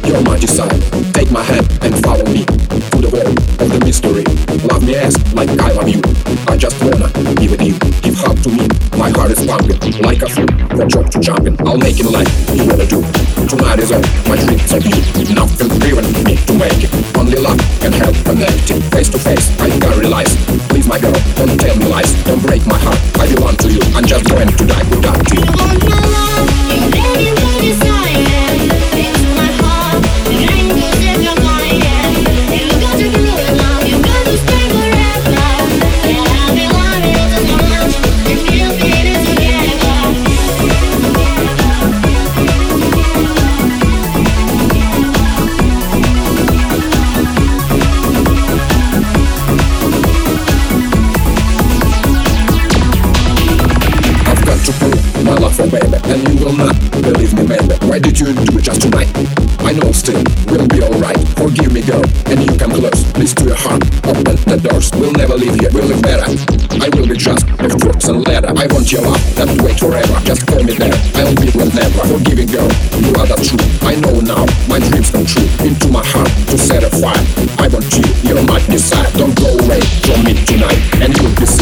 you're my desire. Take my hand and follow me to the world of the mystery. Love me as like I love you. I just wanna be with you. Give heart to me, my heart is pumping like a fool. From joke to jumping, I'll make it like you wanna do. Tonight is all my dreams of you. Nothing driven me to make it. Only love can help connecting. Face to face, I gotta realize. Please my girl, don't tell me lies. Don't break my heart, I belong to you. I'm just going to die without you. You want my love, you're ready to decide. Into my heart, you ain't gonna take your mind. You got to prove it now, you got to stay forever. Yeah, I've been wanting so much, and we'll be this together. I've got to prove my love for baby, and you will not believe me, baby. Why did you do it just tonight? I know still we'll be alright. Forgive me, girl, and you come close, please, to your heart. Open the doors, we'll never leave here, we'll live better. I will be just a fruits and leather. I want your love, that wait forever. Just call me there, I'll be whenever. Forgive me, girl, you are the truth. I know now, my dreams come true. Into my heart to set a fire. I want you, you're my desire. Don't go away from me tonight, and you'll be